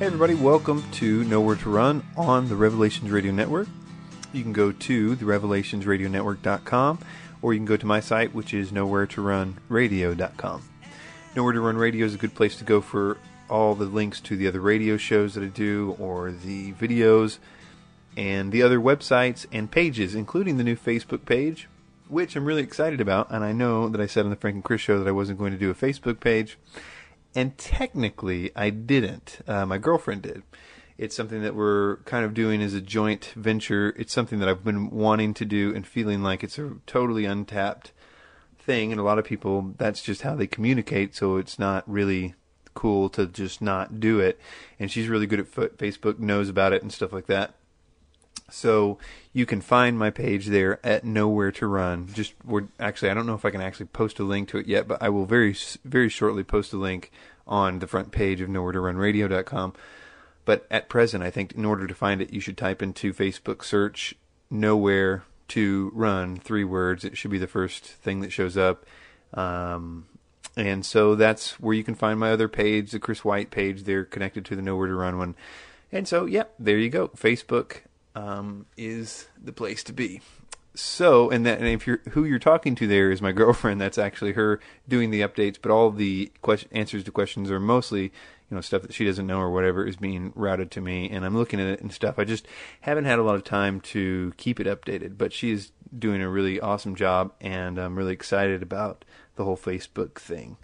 Hey everybody, welcome to Nowhere to Run on the Revelations Radio Network. You can go to therevelationsradionetwork.com or you can go to my site, which is nowheretorunradio.com. Nowhere to Run Radio is a good place to go for all the links to the other radio shows that I do, or the videos, and the other websites and pages, including the new Facebook page, which I'm really excited about. And I know that I said on the Frank and Chris show that I wasn't going to do a Facebook page. And technically, I didn't. My girlfriend did. It's something that we're kind of doing as a joint venture. It's something that I've been wanting to do and feeling like it's a totally untapped thing. And a lot of people, that's just how they communicate, so it's not really cool to just not do it. And she's really good at Facebook, knows about it and stuff like that. So you can find my page there at Nowhere to Run. Actually, I don't know if I can actually post a link to it yet, but I will very, very shortly post a link on the front page of nowheretorunradio.com. But at present, I think in order to find it, you should type into Facebook search Nowhere to Run, 3 words. It should be the first thing that shows up. And so that's where you can find my other page, the Chris White page. They're connected to the Nowhere to Run one. And so, there you go. Facebook is the place to be. So, and if who you're talking to there is my girlfriend. That's actually her doing the updates, but all the answers to questions are mostly, stuff that she doesn't know or whatever is being routed to me, and I'm looking at it and stuff. I just haven't had a lot of time to keep it updated, but she is doing a really awesome job, and I'm really excited about the whole Facebook thing.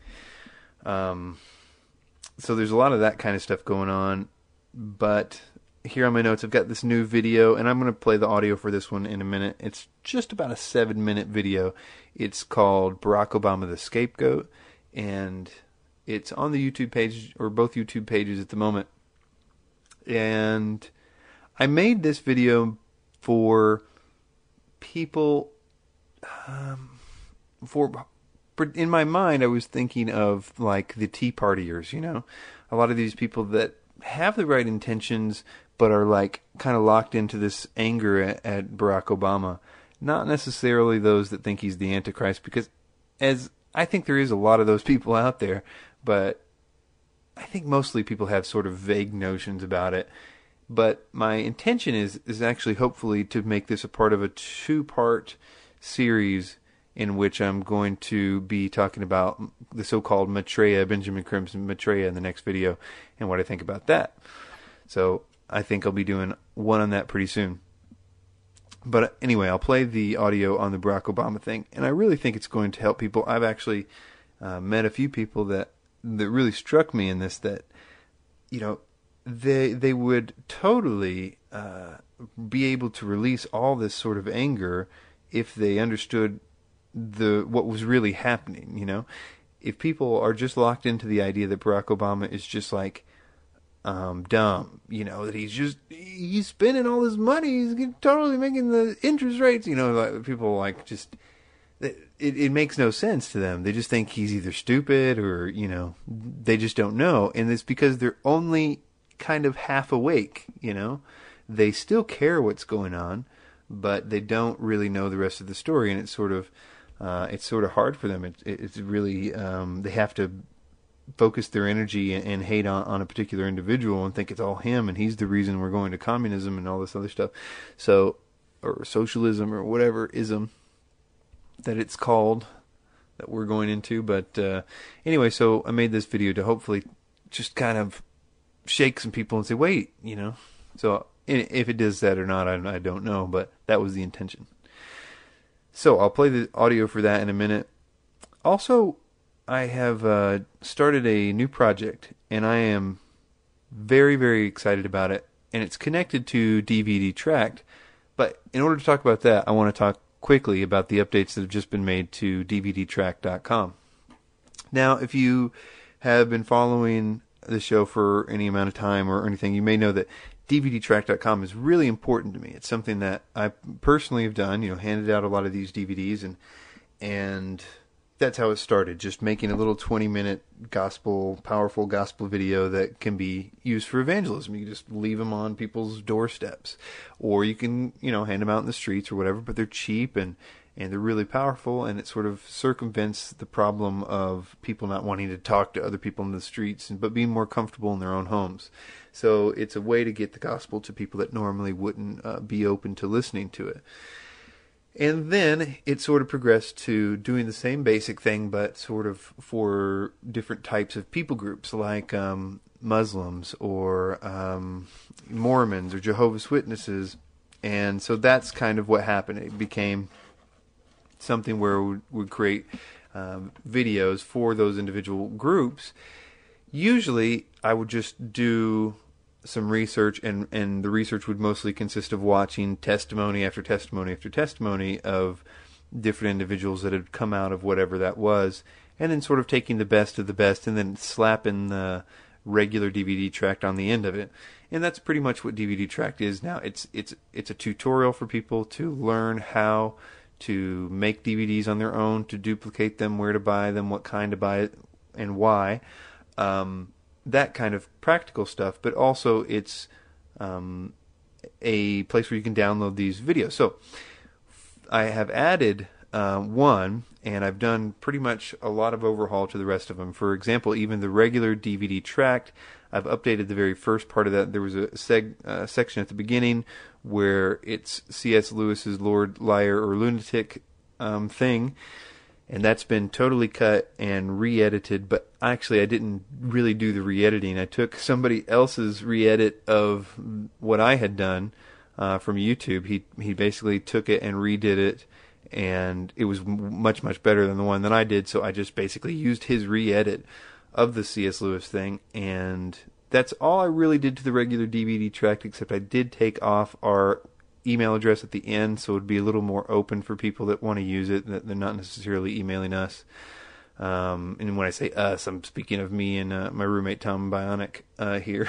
So there's a lot of that kind of stuff going on, but here on my notes, I've got this new video, and I'm going to play the audio for this one in a minute. It's just about a 7-minute video. It's called Barack Obama the Scapegoat, and it's on the YouTube page, or both YouTube pages at the moment. And I made this video for people, in my mind, I was thinking of like the Tea Partiers, a lot of these people that have the right intentions, but are like kind of locked into this anger at Barack Obama. Not necessarily those that think he's the Antichrist, because as I think there is a lot of those people out there, but I think mostly people have sort of vague notions about it. But my intention is actually hopefully to make this a part of a 2-part series in which I'm going to be talking about the so-called Maitreya, Benjamin Crimson Maitreya, in the next video, and what I think about that. So I think I'll be doing one on that pretty soon. But anyway, I'll play the audio on the Barack Obama thing, and I really think it's going to help people. I've actually met a few people that really struck me in this, that, they would totally be able to release all this sort of anger if they understood what was really happening. If people are just locked into the idea that Barack Obama is just like dumb, that he's spending all his money, he's totally making the interest rates, like people like just it makes no sense to them. They just think he's either stupid or they just don't know, and it's because they're only kind of half awake. They still care what's going on, but they don't really know the rest of the story, and it's sort of hard for them. It's really they have to focus their energy and hate on a particular individual and think it's all him and he's the reason we're going to communism and all this other stuff. So, or socialism or whatever ism that it's called that we're going into. But anyway, so I made this video to hopefully just kind of shake some people and say, wait, So if it does that or not, I don't know, but that was the intention. So I'll play the audio for that in a minute. Also, I have started a new project, and I am very, very excited about it. And it's connected to DVD Tract. But in order to talk about that, I want to talk quickly about the updates that have just been made to DVDtract.com. Now, if you have been following the show for any amount of time or anything, you may know that DVDtract.com is really important to me. It's something that I personally have done, handed out a lot of these DVDs, and that's how it started, just making a little 20-minute powerful gospel video that can be used for evangelism. You can just leave them on people's doorsteps, or you can, hand them out in the streets or whatever, but they're cheap, and and they're really powerful, and it sort of circumvents the problem of people not wanting to talk to other people in the streets, but being more comfortable in their own homes. So it's a way to get the gospel to people that normally wouldn't be open to listening to it. And then it sort of progressed to doing the same basic thing, but sort of for different types of people groups, like Muslims or Mormons or Jehovah's Witnesses. And so that's kind of what happened. It became something where we would create videos for those individual groups. Usually I would just do some research, and the research would mostly consist of watching testimony after testimony after testimony of different individuals that had come out of whatever that was, and then sort of taking the best of the best and then slapping the regular DVD tract on the end of it. And that's pretty much what DVD tract is now. It's a tutorial for people to learn how to make DVDs on their own, to duplicate them, where to buy them, what kind to buy it, and why. That kind of practical stuff, but also it's a place where you can download these videos. So I have added one, and I've done pretty much a lot of overhaul to the rest of them. For example, even the regular DVD tract, I've updated the very first part of that. There was a section at the beginning where it's C.S. Lewis's Lord, Liar, or Lunatic thing, and that's been totally cut and re-edited, but actually I didn't really do the re-editing. I took somebody else's re-edit of what I had done from YouTube. He basically took it and redid it, and it was much, much better than the one that I did, so I just basically used his re-edit of the C.S. Lewis thing, and that's all I really did to the regular DVD tract, except I did take off our email address at the end, so it would be a little more open for people that want to use it, that they're not necessarily emailing us. And when I say us, I'm speaking of me and my roommate Tom Bionic here.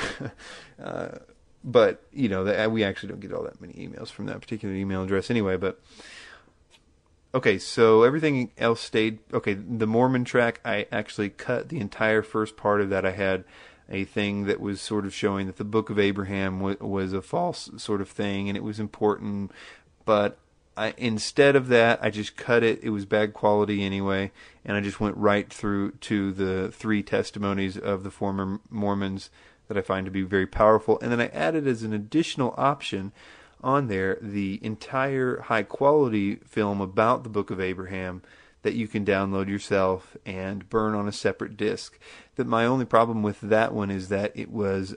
But, you know, we actually don't get all that many emails from that particular email address anyway. But okay, so everything else stayed. Okay, the Mormon track, I actually cut the entire first part of that. I had a thing that was sort of showing that the Book of Abraham was a false sort of thing, and it was important, but instead of that, I just cut it. It was bad quality anyway, and I just went right through to the 3 testimonies of the former Mormons that I find to be very powerful, and then I added as an additional option on there the entire high-quality film about the Book of Abraham that you can download yourself and burn on a separate disc. That my only problem with that one is that it was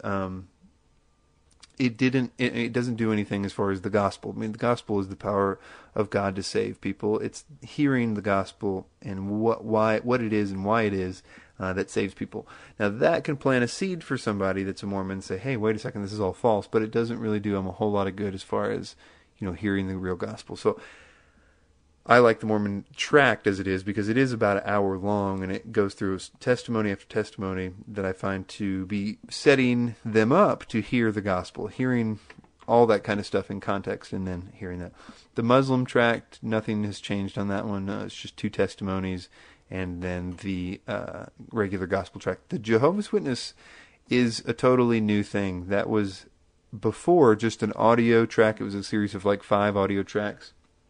it doesn't do anything as far as the gospel. I mean, the gospel is the power of God to save people. It's hearing the gospel and what it is and why it is that saves people. Now that can plant a seed for somebody that's a Mormon and say, hey, wait a second, this is all false, but it doesn't really do them a whole lot of good as far as, you know, hearing the real gospel. So I like the Mormon tract as it is because it is about an hour long, and it goes through testimony after testimony that I find to be setting them up to hear the gospel, hearing all that kind of stuff in context, and then hearing that. The Muslim tract, nothing has changed on that one. It's just 2 testimonies, and then the regular gospel tract. The Jehovah's Witness is a totally new thing. That was before just an audio track. It was a series of like 5 audio tracks.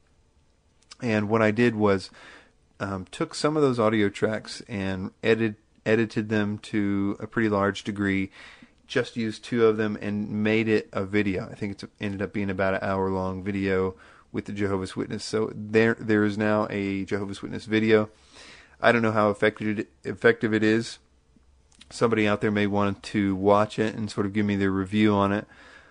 And what I did was took some of those audio tracks and edited them to a pretty large degree, just used 2 of them and made it a video. I think it ended up being about an hour-long video with the Jehovah's Witness. So there is now a Jehovah's Witness video. I don't know how effective it is. Somebody out there may want to watch it and sort of give me their review on it.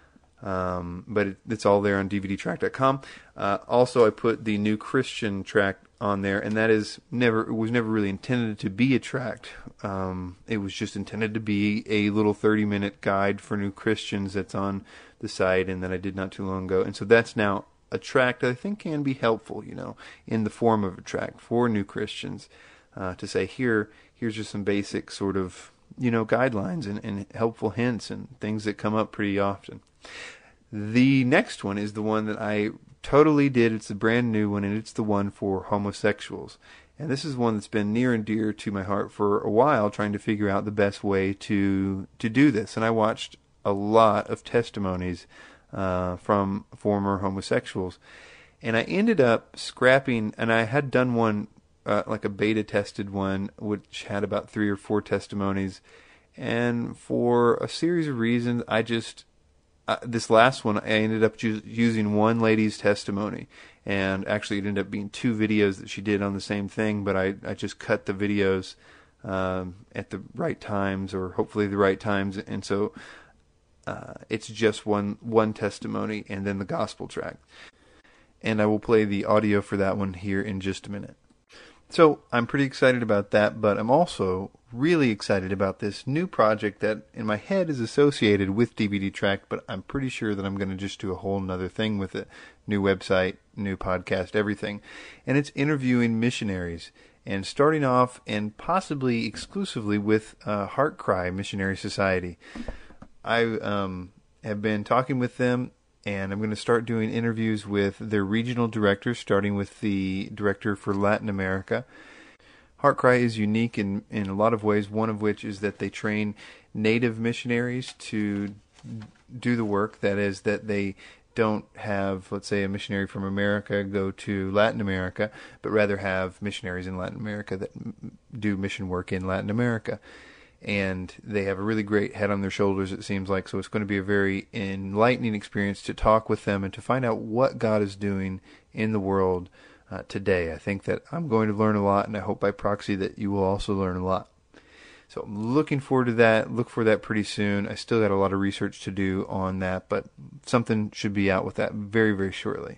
But it's all there on dvdtract.com. Also, I put the New Christian tract on there, and that was never really intended to be a tract. It was just intended to be a little 30-minute guide for new Christians that's on the site, and that I did not too long ago. And so that's now a tract that I think can be helpful, you know, in the form of a tract for new Christians, to say here's just some basic sort of, you know, guidelines and helpful hints and things that come up pretty often. The next one is the one that I totally did. It's a brand new one, and it's the one for homosexuals. And this is one that's been near and dear to my heart for a while, trying to figure out the best way to do this. And I watched a lot of testimonies from former homosexuals. And I ended up scrapping, and I had done one, like a beta tested one, which had about 3 or 4 testimonies. And for a series of reasons, I just, this last one, I ended up using one lady's testimony. And actually it ended up being 2 videos that she did on the same thing, but I just cut the videos at the right times, or hopefully the right times. And so it's just one testimony and then the gospel track. And I will play the audio for that one here in just a minute. So I'm pretty excited about that, but I'm also really excited about this new project that in my head is associated with DVD Track, but I'm pretty sure that I'm going to just do a whole nother thing with it. New website, new podcast, everything. And it's interviewing missionaries, and starting off and possibly exclusively with Heart Cry Missionary Society. I have been talking with them, and I'm going to start doing interviews with their regional directors, starting with the director for Latin America. Heart Cry is unique in a lot of ways, one of which is that they train native missionaries to do the work. That is, that they don't have, let's say, a missionary from America go to Latin America, but rather have missionaries in Latin America that do mission work in Latin America. And they have a really great head on their shoulders, it seems like. So it's going to be a very enlightening experience to talk with them and to find out what God is doing in the world today. I think that I'm going to learn a lot, and I hope by proxy that you will also learn a lot. So I'm looking forward to that. Look for that pretty soon. I still got a lot of research to do on that, but something should be out with that very, very shortly.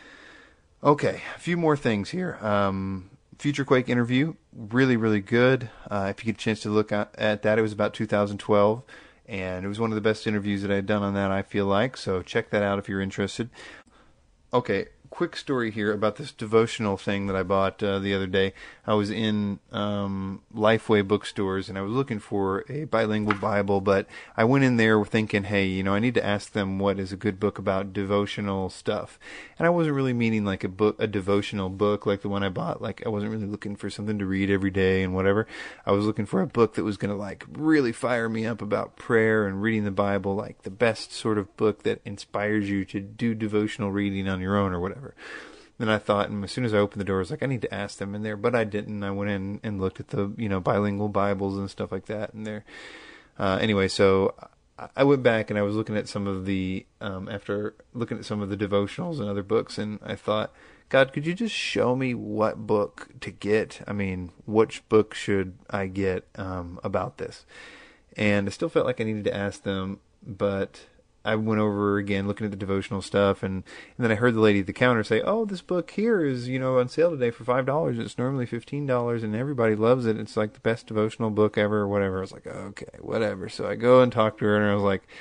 Okay, a few more things here. Future Quake interview, really, really good. If you get a chance to look at that, it was about 2012, and it was one of the best interviews that I had done on that, I feel like, so check that out if you're interested. Okay, quick story here about this devotional thing that I bought the other day. I was in Lifeway bookstores, and I was looking for a bilingual Bible, but I went in there thinking, hey, I need to ask them what is a good book about devotional stuff. And I wasn't really meaning like a devotional book like the one I bought. Like, I wasn't really looking for something to read every day and whatever. I was looking for a book that was going to like really fire me up about prayer and reading the Bible, like the best sort of book that inspires you to do devotional reading on your own or whatever. Then I thought, and as soon as I opened the door, I was like, I need to ask them in there, but I didn't. I went in and looked at the, bilingual Bibles and stuff like that in there. Anyway, so I went back and I was looking at some of the, after looking at some of the devotionals and other books, and I thought, God, could you just show me what book to get? I mean, which book should I get about this? And I still felt like I needed to ask them, but I went over again looking at the devotional stuff, and then I heard the lady at the counter say, oh, this book here is, on sale today for $5. It's normally $15, and everybody loves it. It's like the best devotional book ever, or whatever. I was like, okay, whatever. So I go and talk to her, and I was like,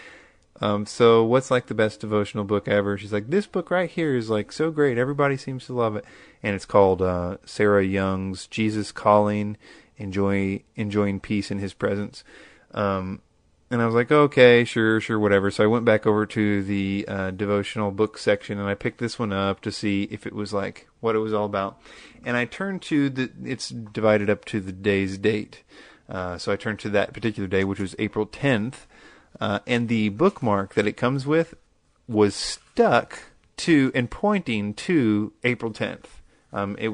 so what's like the best devotional book ever? She's like, this book right here is like so great. Everybody seems to love it. And it's called Sarah Young's Jesus Calling, Enjoying Peace in His Presence. And I was like, okay, sure, whatever. So I went back over to the devotional book section, and I picked this one up to see if it was like what it was all about. And I turned to it's divided up to the day's date. So I turned to that particular day, which was April 10th. And the bookmark that it comes with was stuck to and pointing to April 10th. It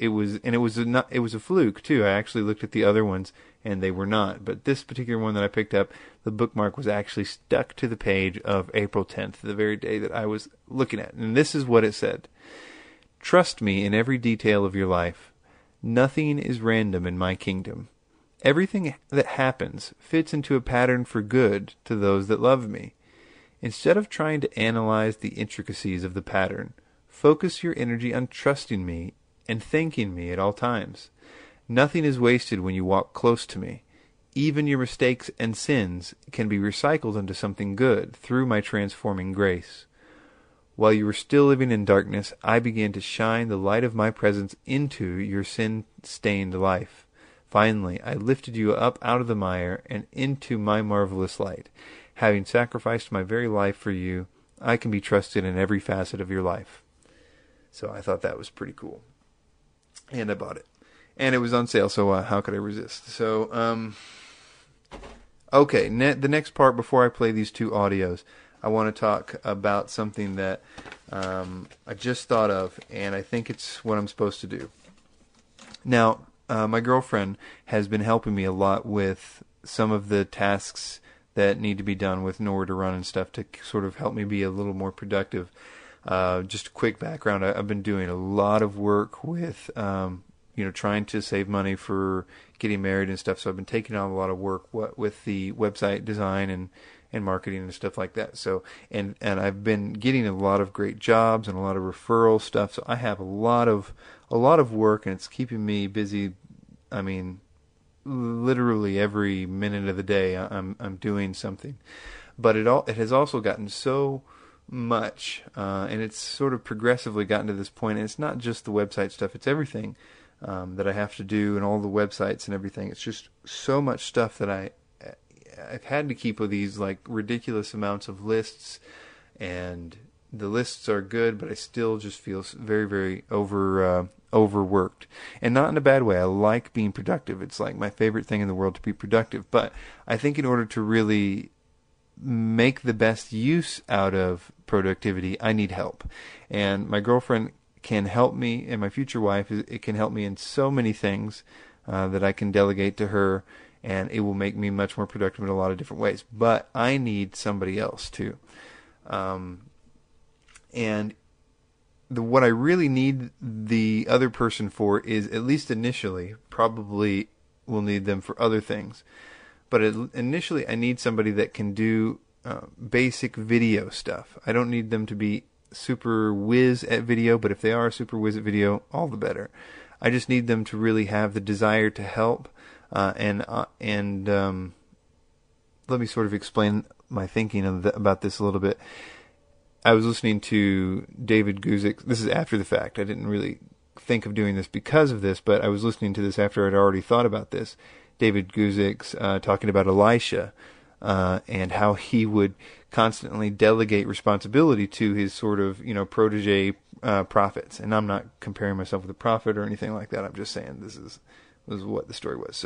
was a fluke too. I actually looked at the other ones, and they were not. But this particular one that I picked up, the bookmark was actually stuck to the page of April 10th, the very day that I was looking at. And this is what it said. Trust me in every detail of your life. Nothing is random in my kingdom. Everything that happens fits into a pattern for good to those that love me. Instead of trying to analyze the intricacies of the pattern, focus your energy on trusting me and thanking me at all times. Nothing is wasted when you walk close to me. Even your mistakes and sins can be recycled into something good through my transforming grace. While you were still living in darkness, I began to shine the light of my presence into your sin-stained life. Finally, I lifted you up out of the mire and into my marvelous light. Having sacrificed my very life for you, I can be trusted in every facet of your life. So I thought that was pretty cool. And I bought it. And it was on sale, so how could I resist? So, okay, the next part before I play these two audios, I want to talk about something that I just thought of, and I think it's what I'm supposed to do. Now, my girlfriend has been helping me a lot with some of the tasks that need to be done with Nowhere to Run and stuff to sort of help me be a little more productive. Just a quick background, I've been doing a lot of work with, trying to save money for getting married and stuff, so I've been taking on a lot of work with the website design and marketing and stuff like that. So, and I've been getting a lot of great jobs and a lot of referral stuff, so I have a lot of work, and it's keeping me busy. I mean, literally every minute of the day I'm doing something. But it has also gotten so much, and it's sort of progressively gotten to this point, and it's not just the website stuff, it's everything that I have to do, and all the websites and everything. It's just so much stuff that I've had to keep with these like ridiculous amounts of lists, and the lists are good, but I still just feel very, very overworked, and not in a bad way. I like being productive. It's like my favorite thing in the world to be productive. But I think in order to really make the best use out of productivity, I need help, and my girlfriend can help me, and my future wife, it can help me in so many things that I can delegate to her, and it will make me much more productive in a lot of different ways. But I need somebody else too. And what I really need the other person for is, at least initially, probably will need them for other things, but initially I need somebody that can do basic video stuff. I don't need them to be super whiz at video, but if they are super whiz at video, all the better. I just need them to really have the desire to help, and let me sort of explain my thinking about this a little bit. I was listening to David Guzik. This is after the fact. I didn't really think of doing this because of this, but I was listening to this after I'd already thought about this. David Guzik's talking about Elisha and how he would constantly delegate responsibility to his sort of, protege prophets. And I'm not comparing myself with a prophet or anything like that. I'm just saying this is what the story was.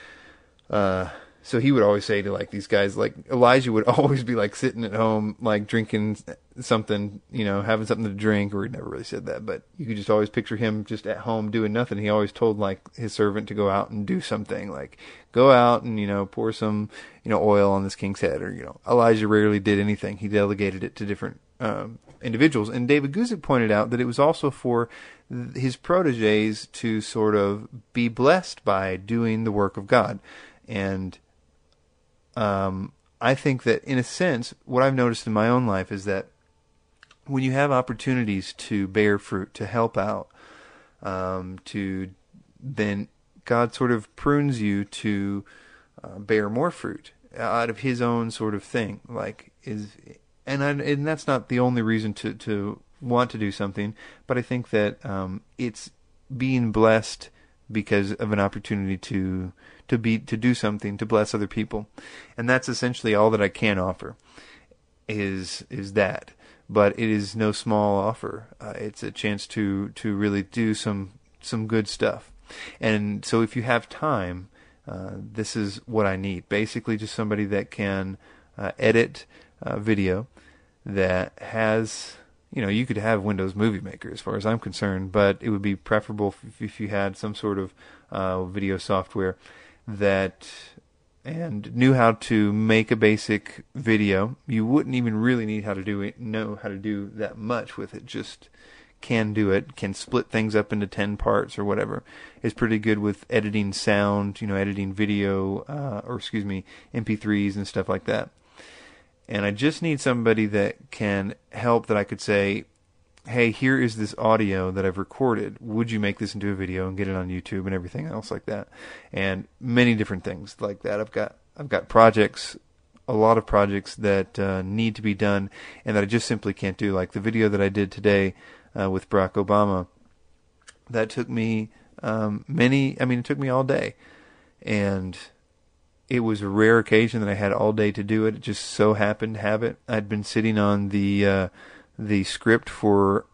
So he would always say to like these guys, like Elijah would always be like sitting at home, like drinking something, having something to drink, or he never really said that, but you could just always picture him just at home doing nothing. He always told like his servant to go out and do something, like go out and, pour some, oil on this king's head, or, Elijah rarely did anything. He delegated it to different, individuals. And David Guzik pointed out that it was also for his proteges to sort of be blessed by doing the work of God. And I think that in a sense, what I've noticed in my own life is that when you have opportunities to bear fruit, to help out, then God sort of prunes you to bear more fruit out of His own sort of thing. And that's not the only reason to want to do something, but I think that it's being blessed because of an opportunity to do something to bless other people, and that's essentially all that I can offer. Is that, but it is no small offer. It's a chance to really do some good stuff, and so if you have time, this is what I need. Basically, just somebody that can edit video, that has. You could have Windows Movie Maker as far as I'm concerned, but it would be preferable if you had some sort of video software that and knew how to make a basic video. You wouldn't even really know how to do that much with it. Just can do it, can split things up into 10 parts or whatever. Is pretty good with editing sound, editing video, MP3s and stuff like that. And I just need somebody that can help, that I could say, hey, here is this audio that I've recorded. Would you make this into a video and get it on YouTube and everything else like that? And many different things like that. I've got projects, a lot of projects that need to be done and that I just simply can't do. Like the video that I did today with Barack Obama, that took me it took me all day. And it was a rare occasion that I had all day to do it. It just so happened to have it. I'd been sitting on the script for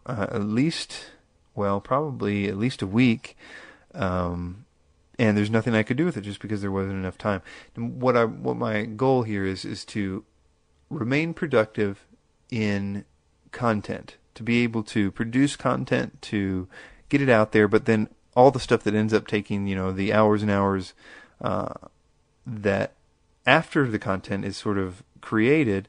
probably at least a week, and there's nothing I could do with it just because there wasn't enough time. And what my goal here is to remain productive in content, to be able to produce content, to get it out there, but then all the stuff that ends up taking, the hours and hours that after the content is sort of created,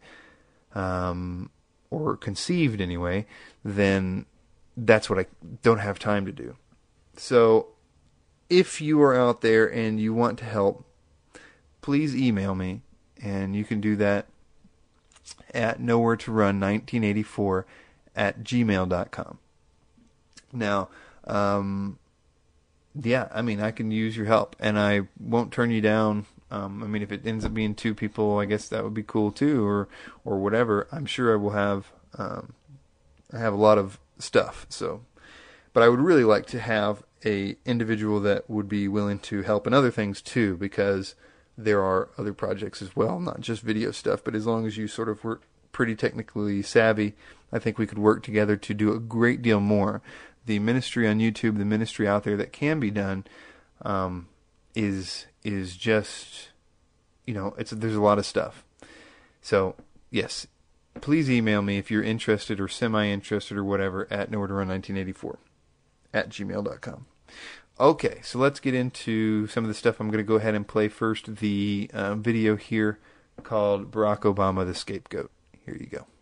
or conceived anyway, then that's what I don't have time to do. So if you are out there and you want to help, please email me, and you can do that at nowheretorun1984@gmail.com. Now, I can use your help, and I won't turn you down. If it ends up being 2 people, I guess that would be cool too, or whatever. I'm sure I will have. I have a lot of stuff, but I would really like to have a individual that would be willing to help in other things too, because there are other projects as well, not just video stuff. But as long as you sort of were pretty technically savvy, I think we could work together to do a great deal more. The ministry on YouTube, the ministry out there that can be done, is just, there's a lot of stuff. So yes, please email me if you're interested or semi-interested or whatever at nowheretorun1984@gmail.com. Okay, so let's get into some of the stuff. I'm going to go ahead and play first the video here called Barack Obama, the Scapegoat. Here you go.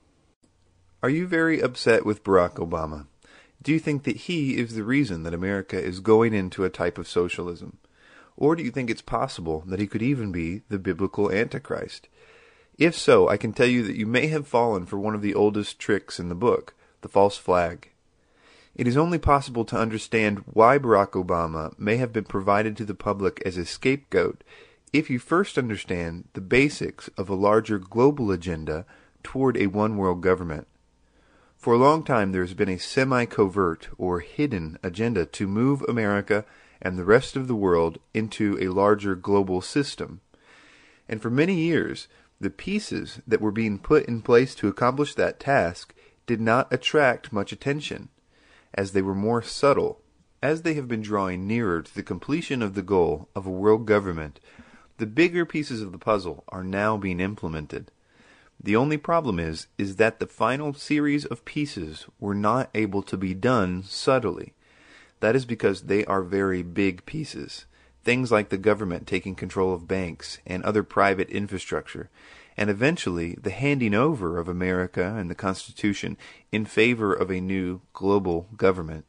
Are you very upset with Barack Obama? Do you think that he is the reason that America is going into a type of socialism? Or do you think it's possible that he could even be the biblical Antichrist? If so, I can tell you that you may have fallen for one of the oldest tricks in the book, the false flag. It is only possible to understand why Barack Obama may have been provided to the public as a scapegoat if you first understand the basics of a larger global agenda toward a one-world government. For a long time there has been a semi-covert or hidden agenda to move America and the rest of the world into a larger global system. And for many years, the pieces that were being put in place to accomplish that task did not attract much attention, as they were more subtle. As they have been drawing nearer to the completion of the goal of a world government, the bigger pieces of the puzzle are now being implemented. The only problem is that the final series of pieces were not able to be done subtly. That is because they are very big pieces. Things like the government taking control of banks and other private infrastructure, and eventually the handing over of America and the Constitution in favor of a new global government.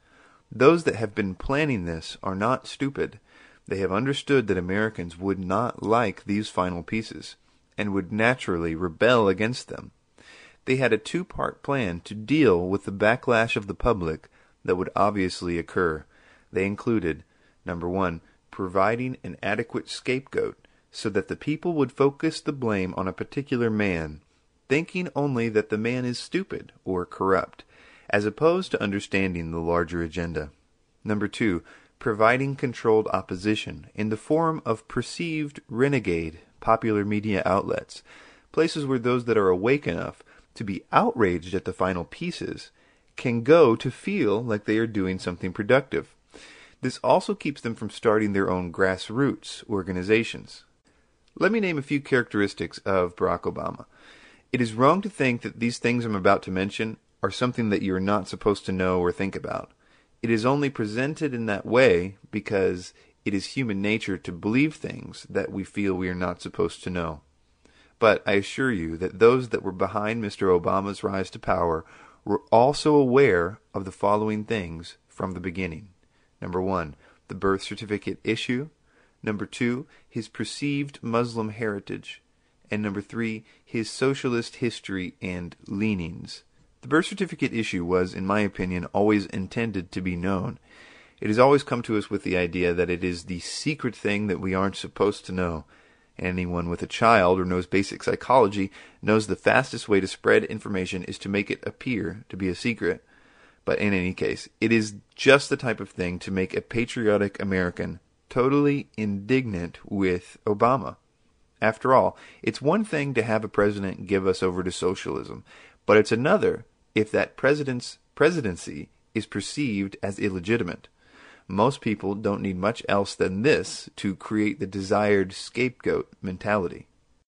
Those that have been planning this are not stupid. They have understood that Americans would not like these final pieces, and would naturally rebel against them. They had a 2-part plan to deal with the backlash of the public that would obviously occur. They included, number 1, providing an adequate scapegoat so that the people would focus the blame on a particular man, thinking only that the man is stupid or corrupt, as opposed to understanding the larger agenda. Number 2, providing controlled opposition in the form of perceived renegade popular media outlets, places where those that are awake enough to be outraged at the final pieces can go to feel like they are doing something productive. This also keeps them from starting their own grassroots organizations. Let me name a few characteristics of Barack Obama. It is wrong to think that these things I'm about to mention are something that you are not supposed to know or think about. It is only presented in that way because it is human nature to believe things that we feel we are not supposed to know. But I assure you that those that were behind Mr. Obama's rise to power were also aware of the following things from the beginning. Number 1, the birth certificate issue. Number 2, his perceived Muslim heritage. And number 3, his socialist history and leanings. The birth certificate issue was, in my opinion, always intended to be known. It has always come to us with the idea that it is the secret thing that we aren't supposed to know. Anyone with a child or knows basic psychology knows the fastest way to spread information is to make it appear to be a secret. But in any case, it is just the type of thing to make a patriotic American totally indignant with Obama. After all, it's one thing to have a president give us over to socialism, but it's another if that presidency is perceived as illegitimate. Most people don't need much else than this to create the desired scapegoat mentality.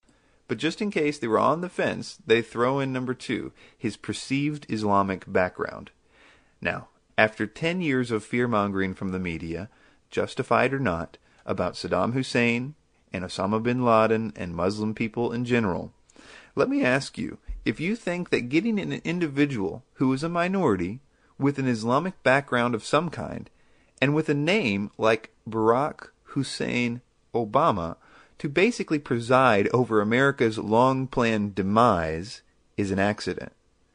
But just in case they were on the fence, they throw in number 2, his perceived Islamic background. Now, after 10 years of fear-mongering from the media, justified or not, about Saddam Hussein and Osama bin Laden and Muslim people in general, let me ask you, if you think that getting an individual who is a minority with an Islamic background of some kind and with a name like Barack Hussein Obama to basically preside over America's long-planned demise is an accident?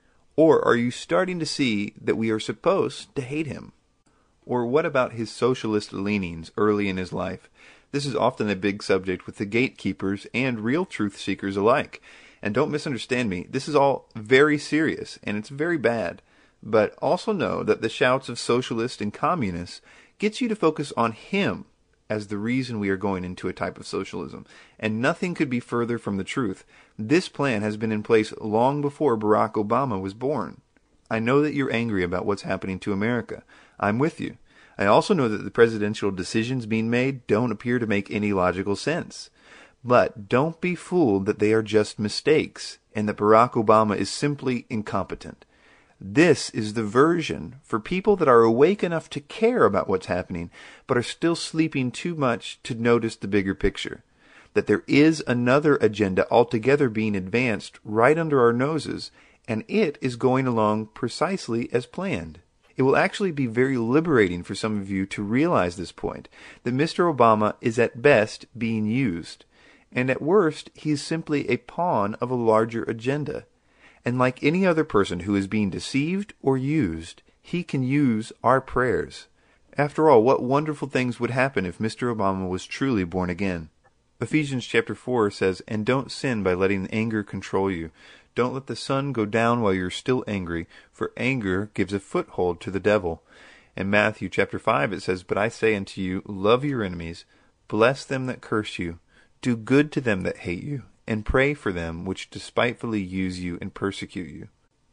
Or are you starting to see that we are supposed to hate him? Or what about his socialist leanings early in his life? This is often a big subject with the gatekeepers and real truth seekers alike. And don't misunderstand me, this is all very serious, and it's very bad. But also know that the shouts of socialists and communists gets you to focus on him as the reason we are going into a type of socialism. And nothing could be further from the truth. This plan has been in place long before Barack Obama was born. I know that you're angry about what's happening to America. I'm with you. I also know that the presidential decisions being made don't appear to make any logical sense. But don't be fooled that they are just mistakes, and that Barack Obama is simply incompetent. This is the version for people that are awake enough to care about what's happening, but are still sleeping too much to notice the bigger picture. That there is another agenda altogether being advanced right under our noses, and it is going along precisely as planned. It will actually be very liberating for some of you to realize this point, that Mr. Obama is at best being used, and at worst he is simply a pawn of a larger agenda. And like any other person who is being deceived or used, he can use our prayers. After all, what wonderful things would happen if Mr. Obama was truly born again? Ephesians chapter 4 says, "And don't sin by letting anger control you. Don't let the sun go down while you're still angry, for anger gives a foothold to the devil." In Matthew chapter 5 it says, "But I say unto you, love your enemies, bless them that curse you, do good to them that hate you, and pray for them which despitefully use you and persecute you."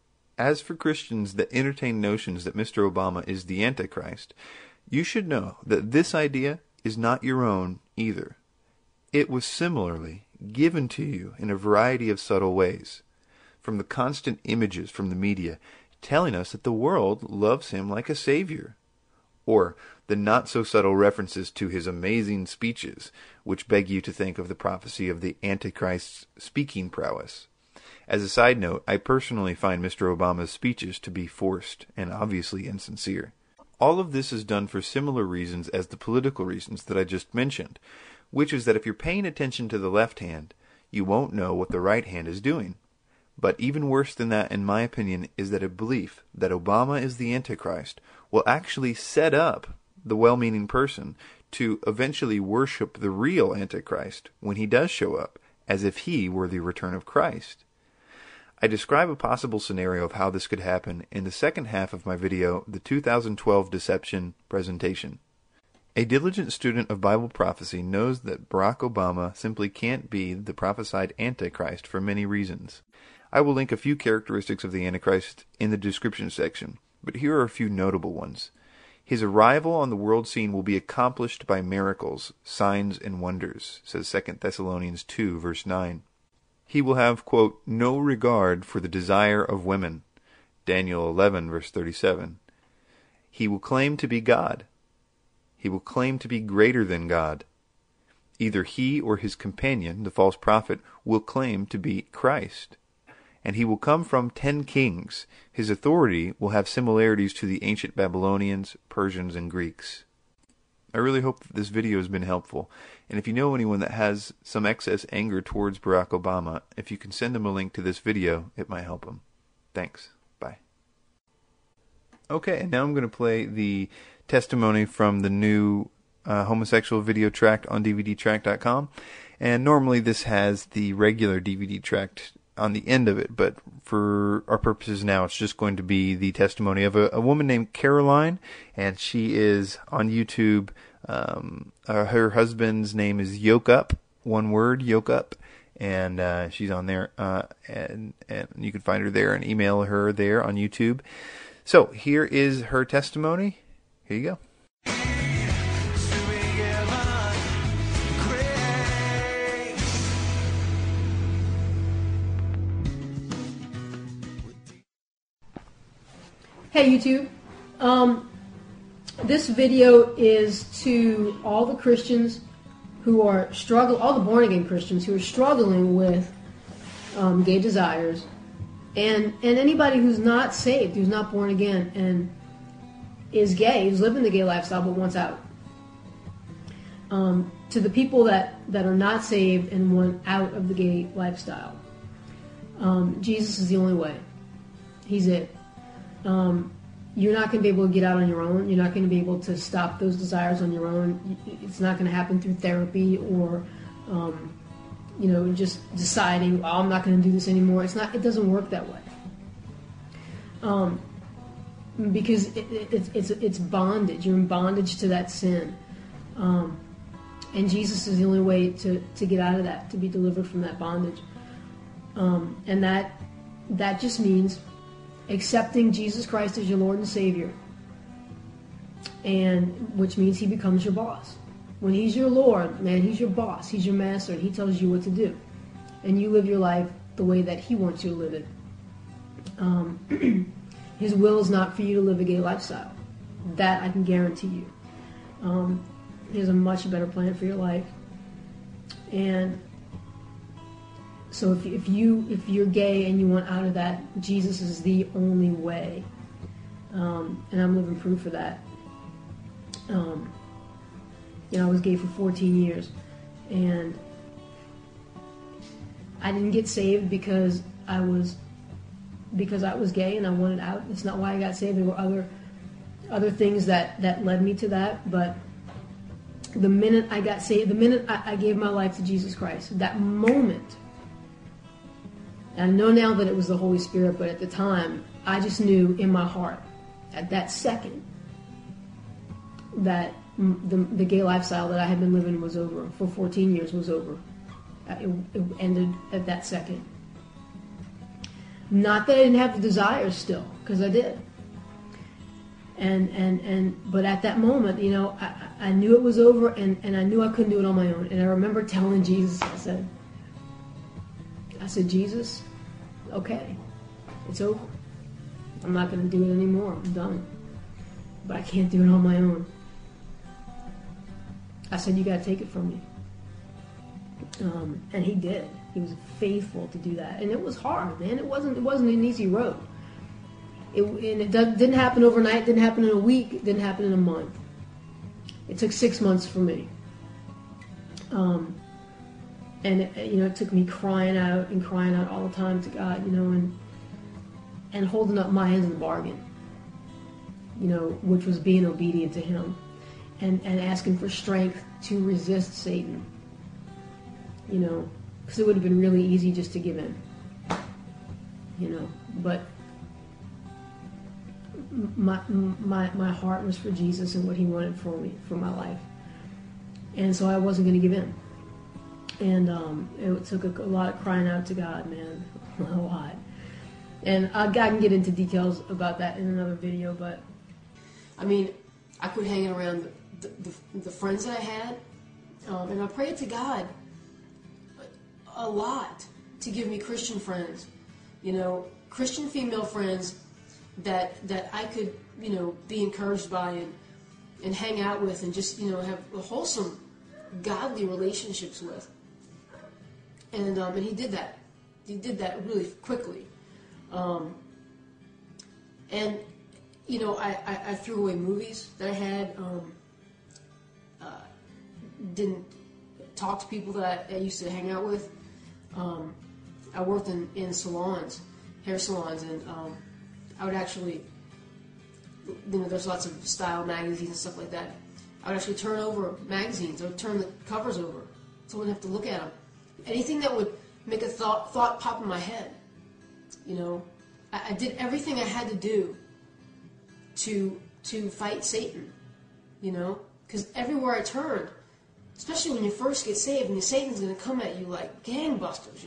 As for Christians that entertain notions that Mr. Obama is the Antichrist, you should know that this idea is not your own either. It was similarly given to you in a variety of subtle ways, from the constant images from the media telling us that the world loves him like a savior, or the not-so-subtle references to his amazing speeches, which beg you to think of the prophecy of the Antichrist's speaking prowess. As a side note, I personally find Mr. Obama's speeches to be forced and obviously insincere. All of this is done for similar reasons as the political reasons that I just mentioned, which is that if you're paying attention to the left hand, you won't know what the right hand is doing. But even worse than that, in my opinion, is that a belief that Obama is the Antichrist will actually set up the well-meaning person to eventually worship the real Antichrist when he does show up, as if he were the return of Christ. I describe a possible scenario of how this could happen in the second half of my video, the 2012 Deception presentation. A diligent student of Bible prophecy knows that Barack Obama simply can't be the prophesied Antichrist for many reasons. I will link a few characteristics of the Antichrist in the description section, but here are a few notable ones. His arrival on the world scene will be accomplished by miracles, signs, and wonders, says 2 Thessalonians 2, verse 9. He will have, quote, no regard for the desire of women, Daniel 11, verse 37. He will claim to be God. He will claim to be greater than God. Either he or his companion, the false prophet, will claim to be Christ. And he will come from 10 kings. His authority will have similarities to the ancient Babylonians, Persians, and Greeks. I really hope that this video has been helpful. And if you know anyone that has some excess anger towards Barack Obama, if you can send them a link to this video, it might help them. Thanks. Bye. Okay, and now I'm going to play the testimony from the new homosexual video tract on DVDtract.com. And normally this has the regular DVD tract on the end of it, but for our purposes now, it's just going to be the testimony of a woman named Caroline, and she is on YouTube. Her husband's name is Yoke Up, one word, Yoke Up, and she's on there, and you can find her there and email her there on YouTube. So here is her testimony. Here you go. Hey YouTube, this video is to all the Christians who are all the born again Christians who are struggling with gay desires, and anybody who's not saved, who's not born again, and is gay, who's living the gay lifestyle but wants out. To the people that are not saved and want out of the gay lifestyle, Jesus is the only way. He's it. You're not going to be able to get out on your own. You're not going to be able to stop those desires on your own. It's not going to happen through therapy or, just deciding, oh, I'm not going to do this anymore. It doesn't work that way. Because it's bondage. You're in bondage to that sin. And Jesus is the only way to get out of that, to be delivered from that bondage. And that just means accepting Jesus Christ as your Lord and Savior, and which means He becomes your boss. When He's your Lord, man, He's your boss, He's your master, and He tells you what to do, and you live your life the way that He wants you to live it. His will is not for you to live a gay lifestyle. That I can guarantee you. He has a much better plan for your life, and so if you're gay and you want out of that, Jesus is the only way, and I'm living proof of that. I was gay for 14 years, and I didn't get saved because I was gay and I wanted out. It's not why I got saved. There were other things that led me to that, but the minute I got saved, the minute I gave my life to Jesus Christ, that moment. And I know now that it was the Holy Spirit, but at the time, I just knew in my heart, at that second, that the gay lifestyle that I had been living was over. For 14 years was over. It ended at that second. Not that I didn't have the desires still, because I did. But at that moment, I knew it was over, and I knew I couldn't do it on my own. And I remember telling Jesus, I said, Jesus, okay, it's over. I'm not going to do it anymore. I'm done. But I can't do it on my own. I said, you got to take it from me. And He did. He was faithful to do that. And it was hard, man. It wasn't an easy road. It didn't happen overnight. It didn't happen in a week. It didn't happen in a month. It took 6 months for me. And it took me crying out all the time to God, and holding up my end of the bargain, which was being obedient to Him, and asking for strength to resist Satan, because it would have been really easy just to give in, but my heart was for Jesus and what He wanted for me, for my life, and so I wasn't going to give in. And it took a lot of crying out to God, man, a lot. And I can get into details about that in another video, but I quit hanging around the friends that I had, and I prayed to God a lot to give me Christian friends, Christian female friends that I could, be encouraged by and hang out with and just, have wholesome, godly relationships with. And He did that. He did that really quickly. I threw away movies that I had. Didn't talk to people that I used to hang out with. I worked in salons, hair salons, and I would actually, there's lots of style magazines and stuff like that. I would actually turn over magazines. I would turn the covers over so I wouldn't have to look at them. Anything that would make a thought pop in my head, I did everything I had to do to fight Satan, because everywhere I turned, especially when you first get saved, and Satan's going to come at you like gangbusters,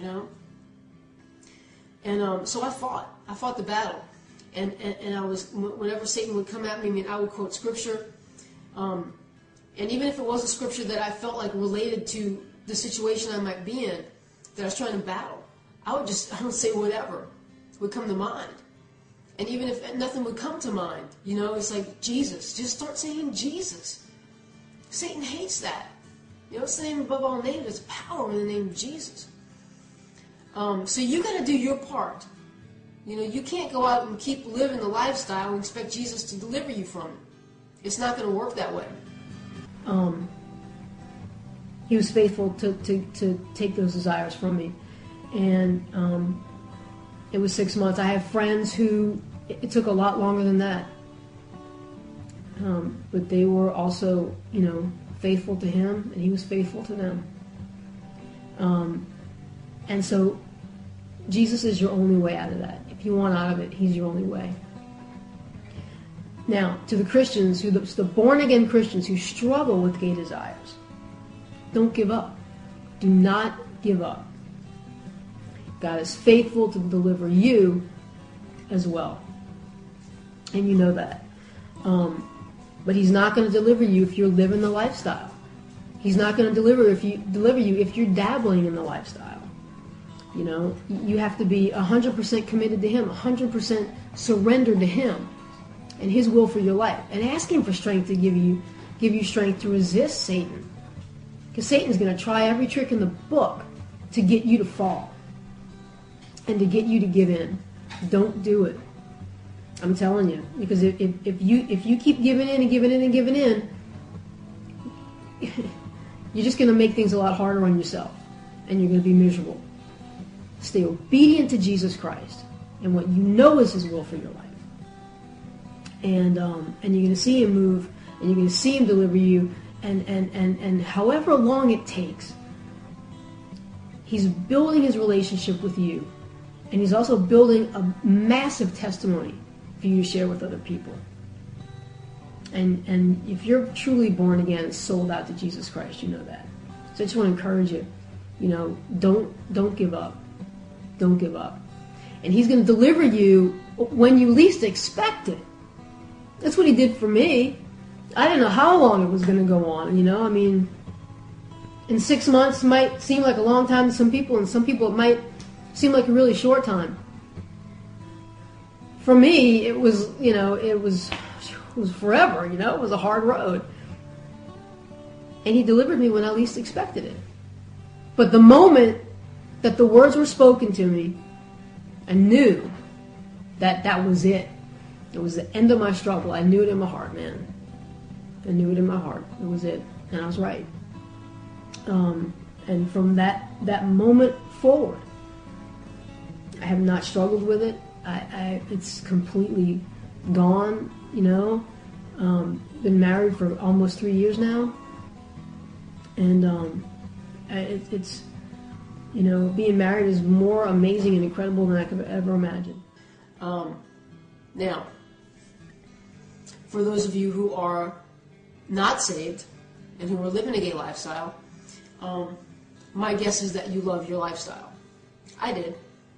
And so I fought the battle, and I was, whenever Satan would come at me, I would quote scripture, and even if it was a scripture that I felt like related to the situation I might be in, that I was trying to battle, I would say whatever would come to mind. And even if nothing would come to mind, you know, it's like Jesus. Just start saying Jesus. Satan hates that. You know, it's the name above all names. There's power in the name of Jesus. So you got to do your part. You know, you can't go out and keep living the lifestyle and expect Jesus to deliver you from it. It's not going to work that way. He was faithful to take those desires from me. And it was 6 months. I have friends who, it took a lot longer than that. But they were also, you know, faithful to him, and he was faithful to them. And so Jesus is your only way out of that. If you want out of it, he's your only way. Now, to the Christians, the born-again Christians who struggle with gay desires, don't give up. Do not give up. God is faithful to deliver you as well. And you know that. But he's not going to deliver you if you're living the lifestyle. He's not going to deliver you if you're dabbling in the lifestyle. You know, you have to be 100% committed to him, 100% surrendered to him and his will for your life. And ask him for strength to give you strength to resist Satan. Because Satan's going to try every trick in the book to get you to fall and to get you to give in. Don't do it. I'm telling you. Because if you keep giving in and giving in and giving in, you're just going to make things a lot harder on yourself. And you're going to be miserable. Stay obedient to Jesus Christ and what you know is his will for your life. And you're going to see him move, and you're going to see him deliver you, and however long it takes, he's building his relationship with you. And he's also building a massive testimony for you to share with other people. And if you're truly born again and sold out to Jesus Christ, you know that. So I just want to encourage you, you know, don't give up. Don't give up. And he's going to deliver you when you least expect it. That's what he did for me. I didn't know how long it was going to go on, you know. I mean, in 6 months might seem like a long time to some people, and some people it might seem like a really short time. For me, it was, you know, it was forever, you know. It was a hard road. And he delivered me when I least expected it. But the moment that the words were spoken to me, I knew that that was it. It was the end of my struggle. I knew it in my heart, man. I knew it in my heart. It was it. And I was right. And from that moment forward, I have not struggled with it. It's completely gone, you know. Been married for almost 3 years now. And it's, you know, being married is more amazing and incredible than I could ever imagine. Now, for those of you who are not saved and who are living a gay lifestyle, my guess is that you love your lifestyle. I did.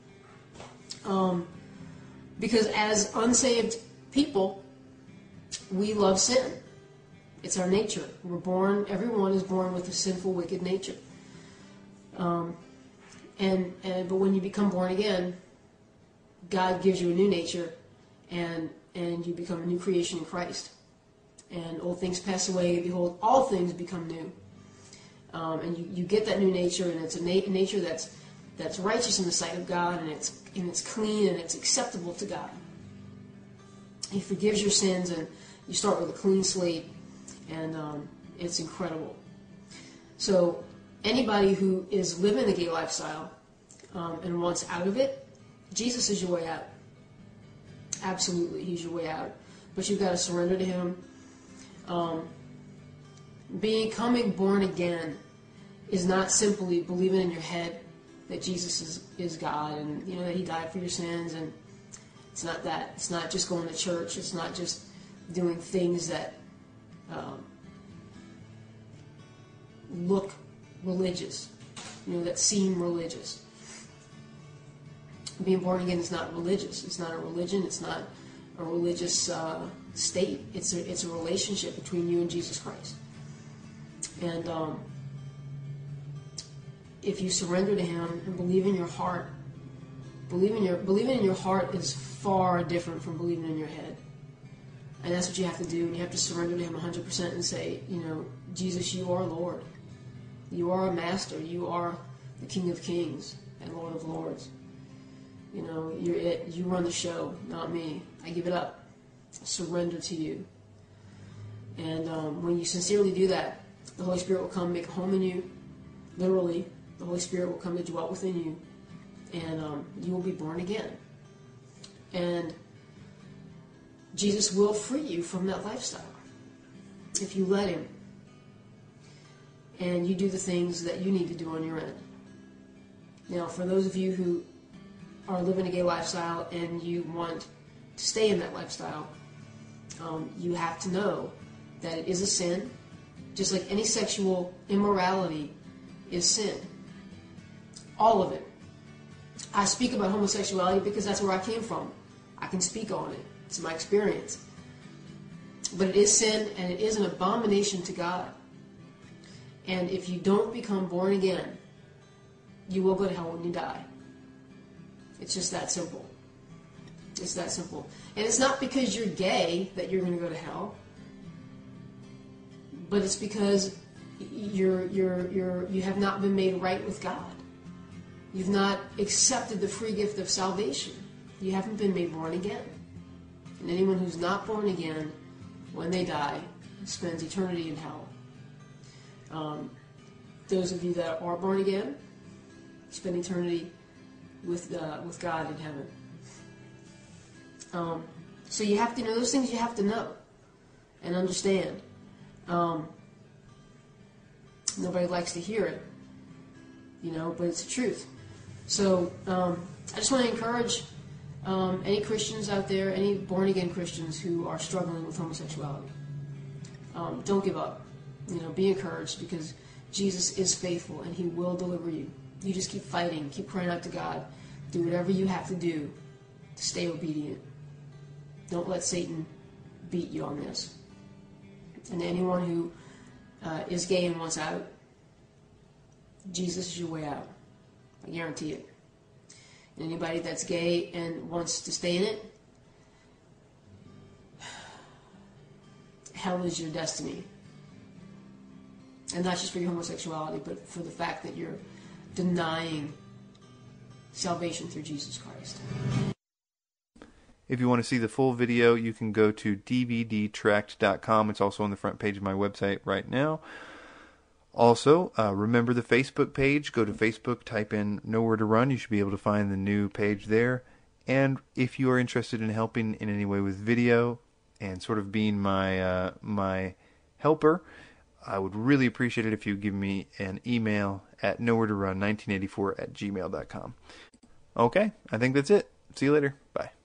Because as unsaved people, we love sin. It's our nature. Everyone is born with a sinful, wicked nature. But when you become born again, God gives you a new nature, and you become a new creation in Christ. And old things pass away, behold, all things become new. And you get that new nature, and it's a nature that's righteous in the sight of God, and it's clean, and it's acceptable to God. He forgives your sins, and you start with a clean slate, and it's incredible. So anybody who is living the gay lifestyle and wants out of it, Jesus is your way out. Absolutely, he's your way out. But you've got to surrender to him. Becoming born again is not simply believing in your head that Jesus is God, and you know that he died for your sins, and it's not that. It's not just going to church. It's not just doing things that look religious, you know, that seem religious. Being born again is not religious. It's not a religion. It's not a religious state. It's a relationship between you and Jesus Christ. And if you surrender to him and believe in your heart Believing in your heart is far different from believing in your head. And that's what you have to do. And you have to surrender to Him 100% and say, Jesus, you are Lord. You are a master. You are the King of Kings and Lord of Lords. You're it. You run the show, not me. I give it up. I surrender to you. And when you sincerely do that, the Holy Spirit will come make a home in you. Literally, the Holy Spirit will come to dwell within you. And you will be born again. And Jesus will free you from that lifestyle if you let Him. And you do the things that you need to do on your end. Now, for those of you who are living a gay lifestyle and you want to stay in that lifestyle, you have to know that it is a sin, just like any sexual immorality is sin. All of it. I speak about homosexuality because that's where I came from. I can speak on it. It's my experience. But it is sin, and it is an abomination to God. And if you don't become born again, you will go to hell when you die. It's just that simple. It's that simple. And it's not because you're gay that you're going to go to hell, but it's because you have not been made right with God. You've not accepted the free gift of salvation. You haven't been made born again. And anyone who's not born again, when they die, spends eternity in hell. Those of you that are born again spend eternity with God in heaven. So you have to know those things. You have to know and understand. Nobody likes to hear it, but it's the truth. So I just want to encourage any Christians out there, any born-again Christians who are struggling with homosexuality. Don't give up. Be encouraged, because Jesus is faithful and He will deliver you. You just keep fighting, keep crying out to God. Do whatever you have to do to stay obedient. Don't let Satan beat you on this. And anyone who is gay and wants out, Jesus is your way out. I guarantee it. And anybody that's gay and wants to stay in it, hell is your destiny. And not just for your homosexuality, but for the fact that you're denying salvation through Jesus Christ. If you want to see the full video, you can go to dvdtract.com. It's also on the front page of my website right now. Also, remember the Facebook page. Go to Facebook, type in Nowhere to Run. You should be able to find the new page there. And if you are interested in helping in any way with video and sort of being my helper, I would really appreciate it if you give me an email at nowheretorun1984@gmail.com. Okay, I think that's it. See you later. Bye.